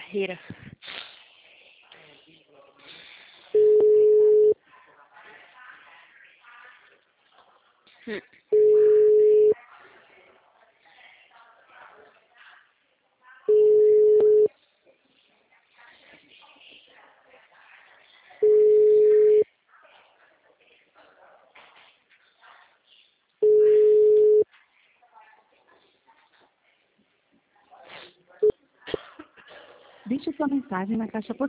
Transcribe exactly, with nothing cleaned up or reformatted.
Hira. Hum. Deixe sua mensagem na caixa postal.